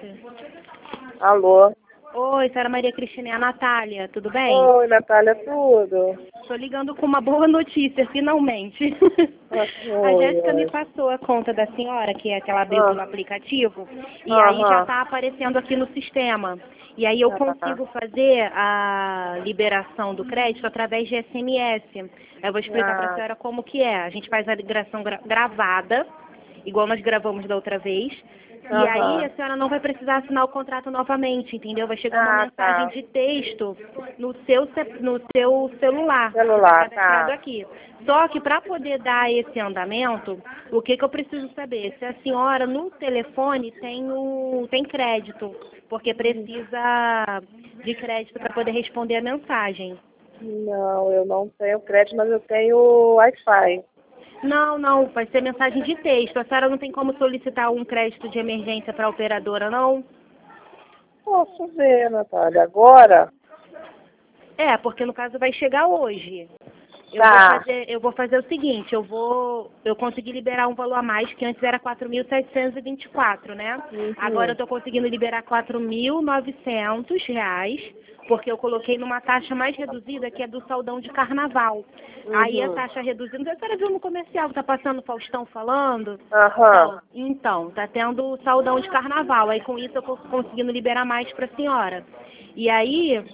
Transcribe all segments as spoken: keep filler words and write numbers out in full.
Jéssica. Alô? Oi, senhora Maria Cristina, é a Natália, tudo bem? Oi, Natália, tudo? Estou ligando com uma boa notícia, finalmente. Ah, A oi, Jéssica me oi. passou a conta da senhora, que é que ela abriu Ah, pelo aplicativo, e aí já aham. está aparecendo aqui no sistema. E aí eu Ah, consigo fazer a liberação do crédito através de S M S. Eu vou explicar para a ah, senhora como que é. A gente faz a ligação gra gravada, igual nós gravamos da outra vez. E aí a aham. senhora não vai precisar assinar o contrato novamente, entendeu? Vai chegar uma Ah, mensagem tá. de texto no seu, ce- no seu celular, que vai Celular, cadastrado tá. aqui. Só que para poder dar esse andamento, o que, que eu preciso saber? Se a senhora no telefone tem, o, tem crédito, porque precisa de crédito para poder responder a mensagem. Não, eu não tenho crédito, mas eu tenho Wi-Fi. Não, não, vai ser mensagem de texto. A senhora não tem como solicitar um crédito de emergência para a operadora, não? Posso ver, Natália. Agora? É, porque no caso vai chegar hoje. Eu vou Tá. fazer, eu vou fazer o seguinte, eu vou, eu consegui liberar um valor a mais, que antes era quatro mil setecentos e vinte e quatro, né? Agora eu Uhum. estou conseguindo liberar quatro mil e novecentos reais, porque eu coloquei numa taxa mais reduzida, que é do saldão de carnaval. Aí a Uhum. taxa reduzida, a senhora viu no comercial que tá passando o Faustão falando? Aham. Então, então, tá tendo o saldão de carnaval. Aí com isso eu tô conseguindo liberar mais para a senhora. E aí,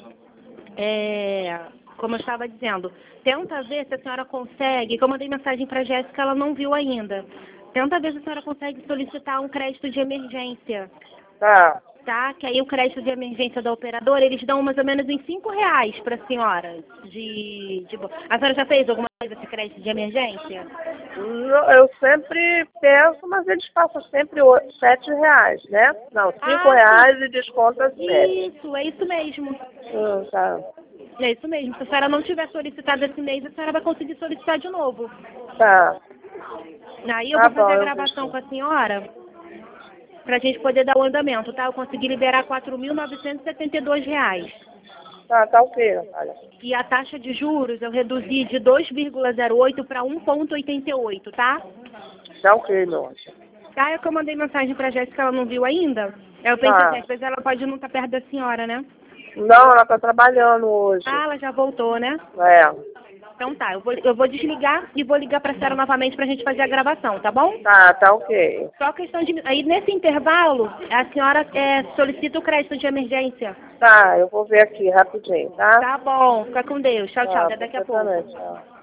é, como eu estava dizendo, tenta ver se a senhora consegue, que eu mandei mensagem para a Jéssica, ela não viu ainda. Tenta ver se a senhora consegue solicitar um crédito de emergência, Tá. tá? Que aí o crédito de emergência da operadora, eles dão mais ou menos em cinco reais para a senhora. De, de... A senhora já fez alguma coisa esse crédito de emergência? Não, eu sempre penso, mas eles passam sempre o- sete reais, né? Não, cinco Ah, sim. reais e desconta sete. Isso, é isso mesmo. Hum, tá. É isso mesmo. Se a senhora não tiver solicitado esse mês, a senhora vai conseguir solicitar de novo. Tá. Aí eu Tá vou bom, fazer a eu vou gravação sim. com a senhora para a gente poder dar o andamento, tá? Eu consegui liberar quatro mil novecentos e setenta e dois reais. Tá, tá ok, Natália. E a taxa de juros eu reduzi de dois vírgula zero oito para um vírgula oitenta e oito, tá? Tá ok, meu anjo. Tá, é que eu mandei mensagem pra Jéssica, ela não viu ainda. Aí eu pensei assim, Tá. às vezes ela pode não estar perto da senhora, né? Não, ela tá trabalhando hoje. Ah, ela já voltou, né? É. Então tá, eu vou, eu vou desligar e vou ligar pra senhora novamente pra gente fazer a gravação, tá bom? Tá, tá ok. Só questão de... Aí nesse intervalo, a senhora é, solicita o crédito de emergência. Tá, eu vou ver aqui rapidinho, tá? Tá bom, fica com Deus. Tchau, tchau, Tá, até daqui a você pouco. também, tchau.